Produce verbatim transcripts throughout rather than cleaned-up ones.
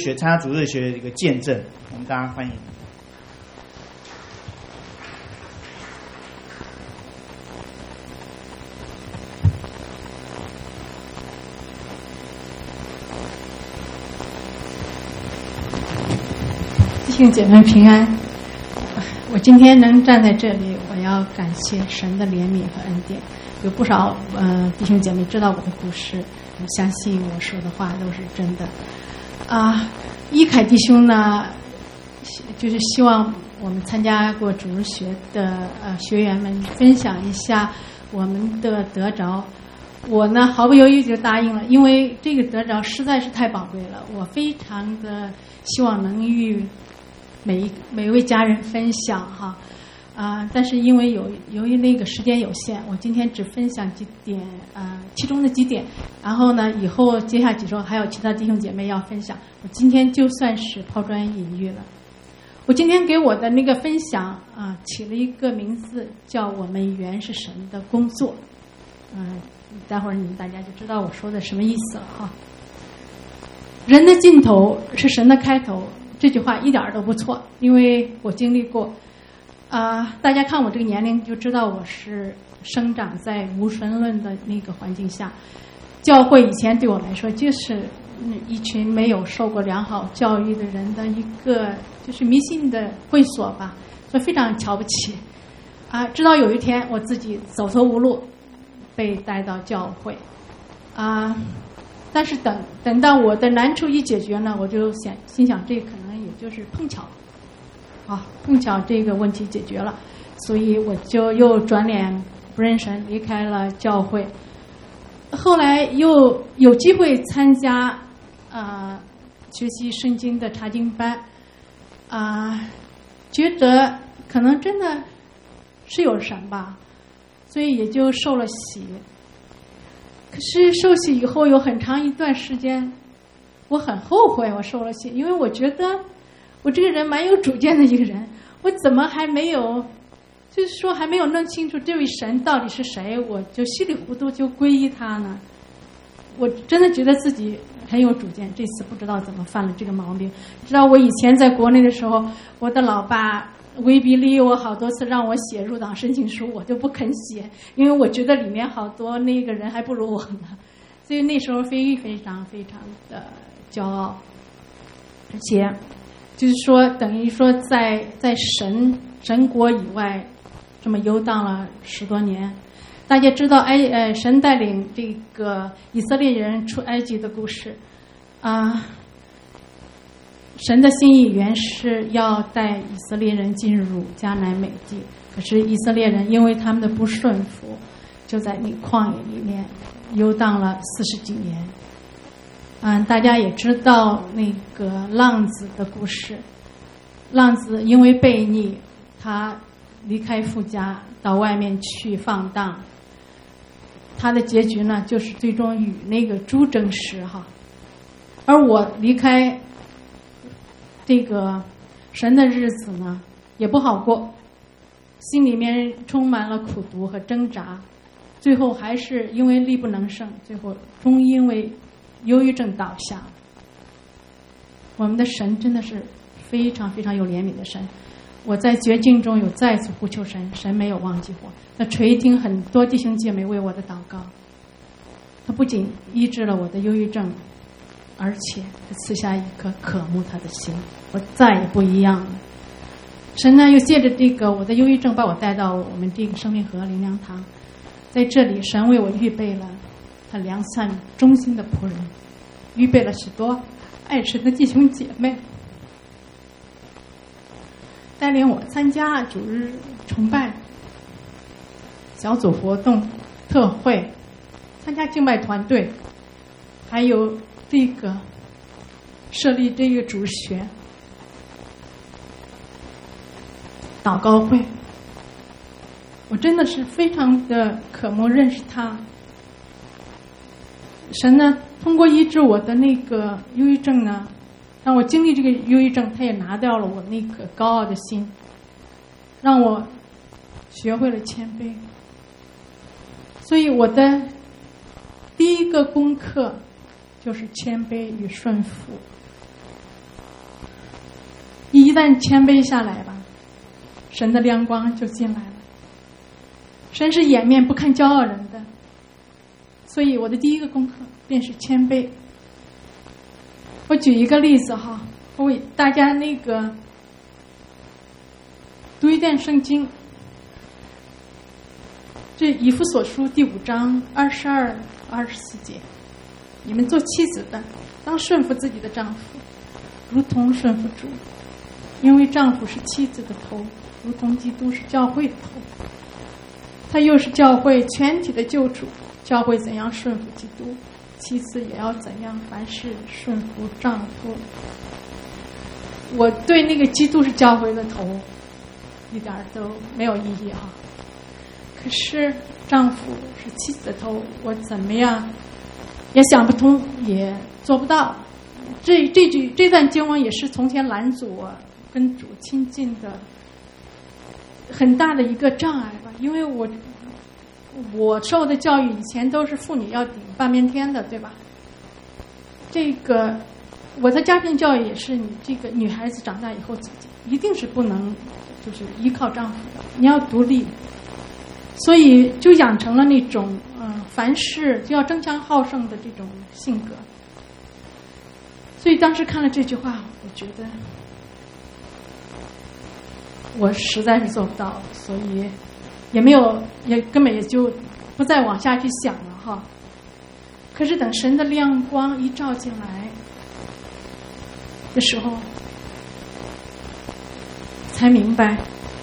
学参加主日学的一个见证，我们大家欢迎。 弟兄姐妹平安。我今天能站在这里，我要感谢神的怜悯和恩典。有不少呃弟兄姐妹知道我的故事，我相信我说的话都是真的。啊，一凯弟兄呢，就是希望我们参加过主日学的呃学员们分享一下我们的得着。我呢毫不犹豫就答应了，因为这个得着实在是太宝贵了，我非常的希望能与每一每一位家人分享哈。啊、呃，但是因为有由于那个时间有限，我今天只分享几点啊、呃，其中的几点。然后呢，以后接下几周还有其他弟兄姐妹要分享，我今天就算是抛砖引玉了。我今天给我的那个分享啊、呃，起了一个名字，叫“我们原是神的工作”。嗯、呃，待会儿你们大家就知道我说的什么意思了哈。人的尽头是神的开头，这句话一点都不错，因为我经历过。啊、呃，大家看我这个年龄就知道我是生长在无神论的那个环境下。教会以前对我来说就是一群没有受过良好教育的人的一个就是迷信的会所吧，所以非常瞧不起。啊、呃，直到有一天我自己走投无路，被带到教会。啊、呃，但是等等到我的难处一解决呢，我就想心想这可能也就是碰巧。好，碰巧这个问题解决了，所以我就又转脸不认神，离开了教会。后来又有机会参加呃学习圣经的查经班，啊、呃，觉得可能真的是有神吧，所以也就受了洗。可是受洗以后有很长一段时间，我很后悔我受了洗，因为我觉得我这个人蛮有主见的一个人，我怎么还没有，就是说还没有弄清楚这位神到底是谁，我就稀里糊涂就皈依他呢？我真的觉得自己很有主见，这次不知道怎么犯了这个毛病。知道我以前在国内的时候，我的老爸威逼利诱我好多次让我写入党申请书，我就不肯写，因为我觉得里面好多那个人还不如我呢，所以那时候非非常非常的骄傲，而且就是说等于说在在神神国以外这么游荡了十多年。大家知道埃呃神带领这个以色列人出埃及的故事啊、呃，神的心意原是要带以色列人进入迦南美地，可是以色列人因为他们的不顺服，就在那旷野里面游荡了四十几年。嗯，大家也知道那个浪子的故事，浪子因为悖逆，他离开父家到外面去放荡，他的结局呢就是最终与那个猪争食哈。而我离开这个神的日子呢也不好过，心里面充满了苦毒和挣扎，最后还是因为力不能胜，最后终因为忧郁症倒下。我们的神真的是非常非常有怜悯的神，我在绝境中有再次呼求神，神没有忘记我，他垂听很多弟兄姐妹为我的祷告，他不仅医治了我的忧郁症，而且他赐下一颗渴慕他的心，我再也不一样了。神呢又借着这个我的忧郁症把我带到我们这个生命河灵粮堂，在这里神为我预备了他良善忠心的仆人，预备了许多爱神的弟兄姐妹，带领我参加主日崇拜、小组活动、特会，参加敬拜团队，还有这个设立这个主学、祷告会。我真的是非常的渴慕认识他。神呢通过医治我的那个忧郁症呢，让我经历这个忧郁症，他也拿掉了我那个高傲的心，让我学会了谦卑。所以我的第一个功课就是谦卑与顺服。 旦谦卑下来吧，神的亮光就进来了。神是掩面不看骄傲人的，所以我的第一个功课便是谦卑。我举一个例子哈，我为大家那个读一段圣经，这以弗所书第五章二十二、二十四节，你们做妻子的，当顺服自己的丈夫，如同顺服主，因为丈夫是妻子的头，如同基督是教会的头，他又是教会全体的救主。教会怎样顺服基督，妻子也要怎样凡事顺服丈夫。我对那个基督是教会的头一点都没有异议哈。可是丈夫是妻子的头，我怎么样也想不通，也做不到。这这句这段经文也是从前拦阻我跟主亲近的很大的一个障碍吧，因为我我受的教育以前都是妇女要顶半边天的，对吧？这个我的家庭教育也是，你这个女孩子长大以后自己一定是不能就是依靠丈夫的，你要独立。所以就养成了那种嗯、呃，凡事就要争强好胜的这种性格。所以当时看了这句话，我觉得我实在是做不到，所以也没有，也根本也就不再往下去想了哈。可是等神的亮光一照进来的时候，才明白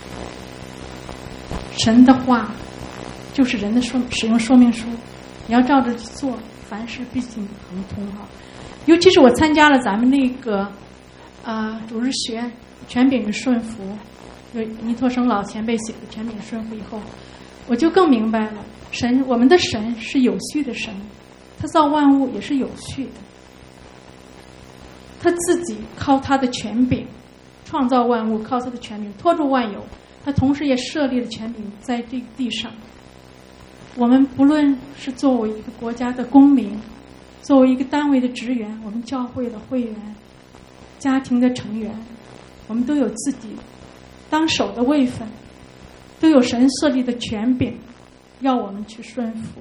神的话就是人的说使用说明书，你要照着去做，凡事必定亨通哈。尤其是我参加了咱们那个啊、呃、主日学权柄的顺服，有尼托生老前辈写的权柄顺服以后，我就更明白了，神我们的神是有序的神，他造万物也是有序的，他自己靠他的权柄创造万物，靠他的权柄托住万有，他同时也设立了权柄在这个地上。我们不论是作为一个国家的公民，作为一个单位的职员，我们教会的会员，家庭的成员，我们都有自己当守的位分，都有神设立的权柄要我们去顺服。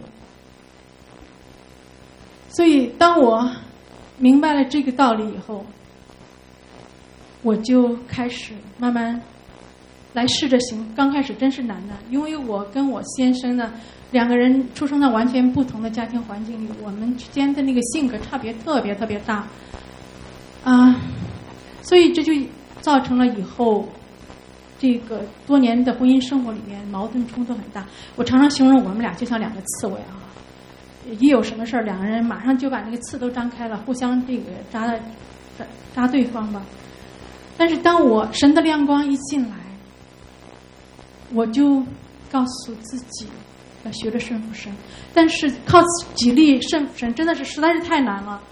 所以当我明白了这个道理以后，我就开始慢慢来试着行。刚开始真是难的，因为我跟我先生呢两个人出生在完全不同的家庭环境里，我们之间的那个性格差别特别特别大啊、呃，所以这就造成了以后这个多年的婚姻生活里面矛盾冲突很大。我常常形容我们俩就像两个刺猬啊，一有什么事儿，两个人马上就把那个刺都张开了，互相这个扎扎扎对方吧。但是当我神的亮光一进来，我就告诉自己要学着顺服神，但是靠己力顺服神真的是实在是太难了，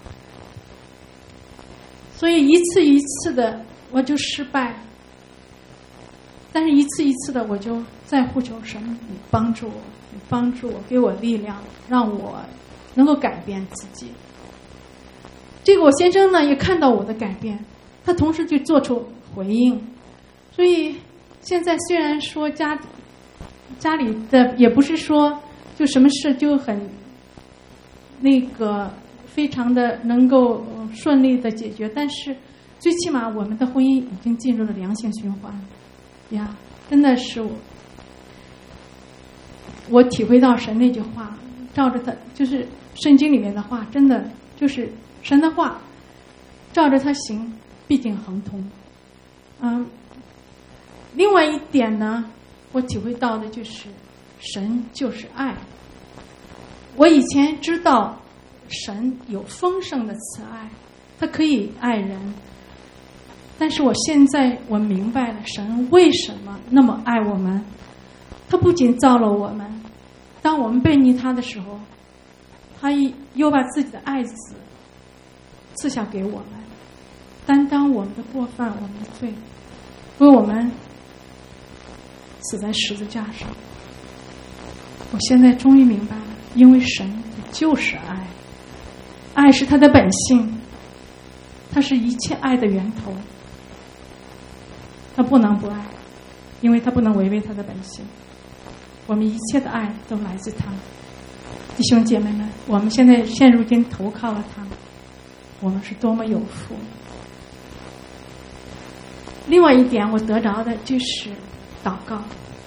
所以一次一次的我就失败，但是一次一次的我就在呼求神，你帮助我，你帮助我，给我力量，让我能够改变自己。这个我先生呢也看到我的改变，他同时就做出回应。所以现在虽然说家家里的也不是说就什么事就很那个非常的能够顺利的解决，但是最起码我们的婚姻已经进入了良性循环呀。真的是我我体会到神那句话，照着他就是圣经里面的话，真的就是神的话，照着他行必定亨通。嗯，另外一点呢，我体会到的就是神就是爱。我以前知道神有丰盛的慈爱，他可以爱人，但是我现在我明白了神为什么那么爱我们。他不仅造了我们，当我们背逆他的时候，他又把自己的爱子赐下给我们，担当我们的过犯，我们的罪，为我们死在十字架上。我现在终于明白了，因为神就是爱，爱是他的本性，他是一切爱的源头。 他不能不爱，因为他不能违背他的本性。我们一切的爱都来自他。弟兄姐妹们，我们现在现如今投靠了他，我们是多么有福。另外一点我得着的就是祷告。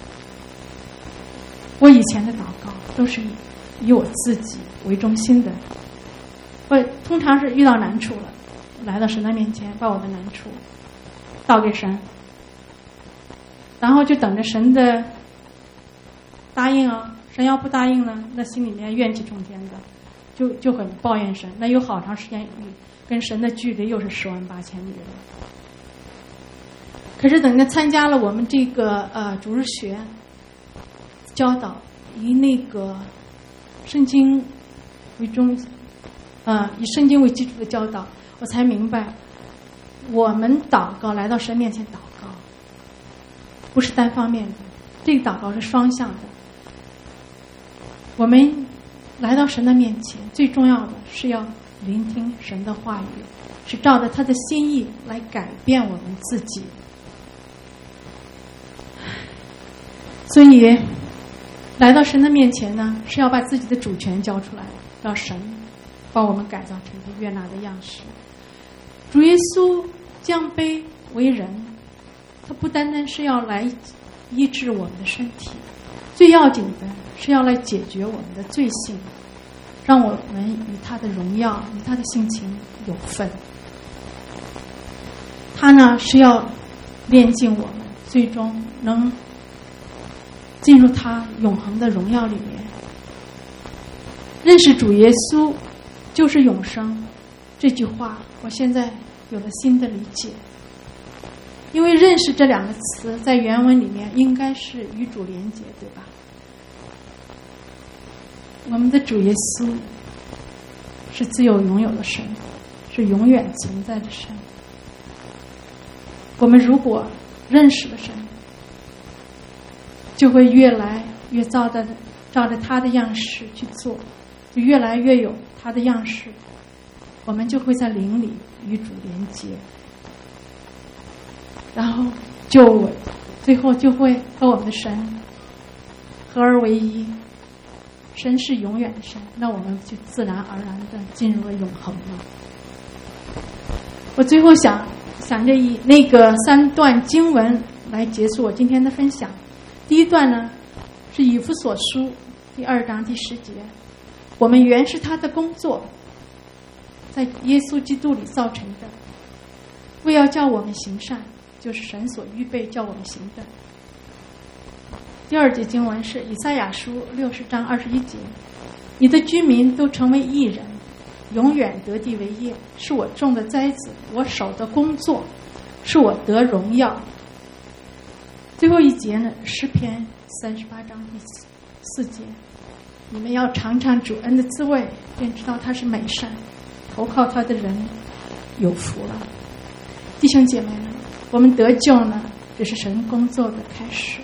我以前的祷告都是以我自己为中心的，我通常是遇到难处了，来到神的面前，把我的难处倒给神，然后就等着神的答应啊。神要不答应呢，那心里面怨气冲天的，就就很抱怨神，那有好长时间跟神的距离又是十万八千里了。可是等着参加了我们这个呃主日学教导，以那个圣经为中，呃以圣经为基础的教导，我才明白，我们祷告来到神面前祷告，不是单方面的，这个祷告是双向的。我们来到神的面前，最重要的是要聆听神的话语，是照着他的心意来改变我们自己。所以来到神的面前呢，是要把自己的主权交出来，让神把我们改造成一个悦纳的样式。主耶稣降卑为人，他不单单是要来医治我们的身体，最要紧的是要来解决我们的罪性，让我们与他的荣耀与他的性情有份。他呢是要炼净我们，最终能进入他永恒的荣耀里面。认识主耶稣就是永生，这句话我现在有了新的理解。因为认识这两个词在原文里面应该是与主连结，对吧？我们的主耶稣是自有永有的神，是永远存在的神。我们如果认识了神，就会越来越照着照着他的样式去做，就越来越有他的样式，我们就会在灵里与主连接，然后就最后就会和我们的神合而为一。神是永远的神，那我们就自然而然的进入了永恒了。我最后想想着以那个三段经文来结束我今天的分享。第一段呢是以弗所书第二章第十节，我们原是他的工作，在耶稣基督里造成的，为要叫我们行善，就是神所预备叫我们行的。第二节经文是以赛亚书六十章二十一节，你的居民都成为义人，永远得地为业，是我种的栽子，我手的工作，是我得荣耀。最后一节呢，诗篇三十八章第四节，你们要尝尝主恩的滋味，便知道他是美善，投靠他的人有福了。弟兄姐妹们，我们得救呢，这是神工作的开始，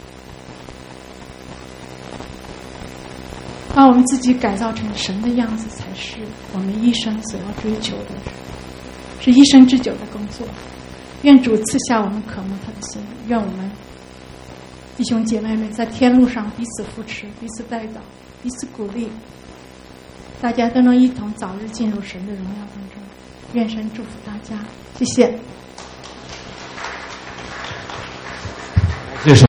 把我们自己改造成神的样子，才是我们一生所要追求的，是一生之久的工作。愿主赐下我们渴慕他的心，愿我们弟兄姐妹们在天路上彼此扶持，彼此带导，彼此鼓励，大家都能一同早日进入神的荣耀当中。愿神祝福大家，谢谢。